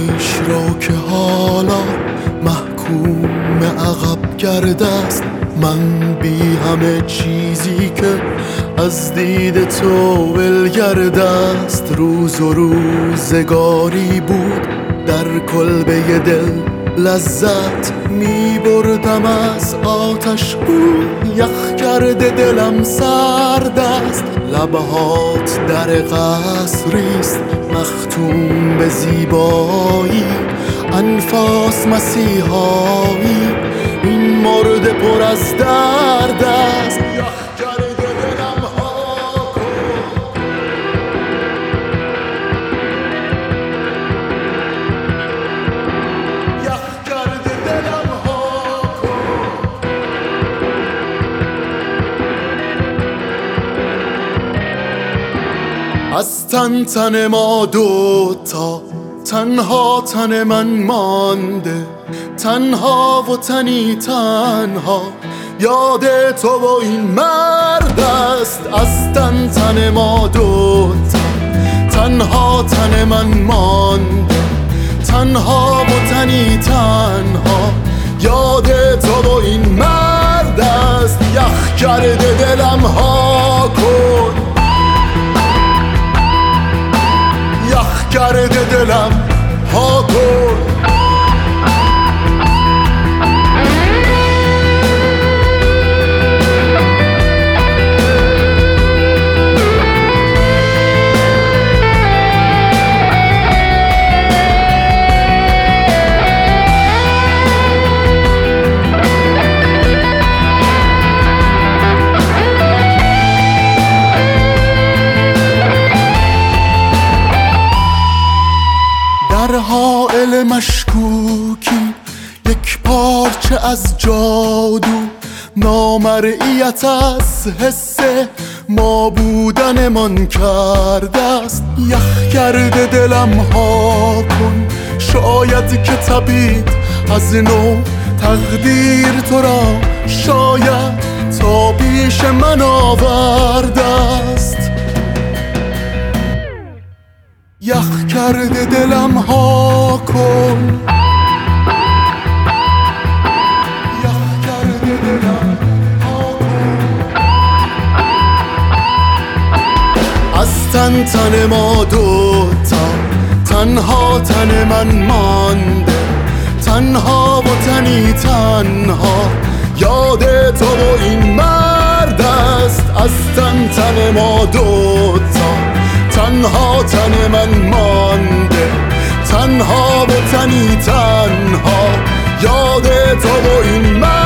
پیش رو که حالا محکوم عقب گرد است. من بی همه چیزی که از دید تو ولگرد است. روز و روزگاری بود در کلبه دل لذت می بردم از آتش بود. یخ کرده دلم سرد است. لبهات در قصریست مختوم به زیبایی. انفاس مسیحایی این مرد پر از درد است. یخ کرده دلم ها کن. یخ کرده دلم ها کن. از تن ما دوتا تنها تن من مانده. تنها و تنی تنها یاد تو و این مرد است. از تن ما دوتا تنها تن من مانده. تنها و تنی تنها یاد تو و این مرد است. یخ کرده دلم ها کن. یخ کرده دلم ها کن. در حائل مشکوکی یک پارچه از جادو. نامرئیت از حس ما بودنمان کرده است. یخ کرده دلم ها کن. شاید که تبید از نو تقدیر تو را شاید تا پیش من آورده است. یخ کرده دلم ها کن. یخ کرده دلم ها کن. از تن ما دوتا تنها تن من مانده. تنها و تنی تنها یاد تو و این مرد است. از تن ما دوتا تنها تن من مانده. تنها و تنی تنها یاد تو و این مرد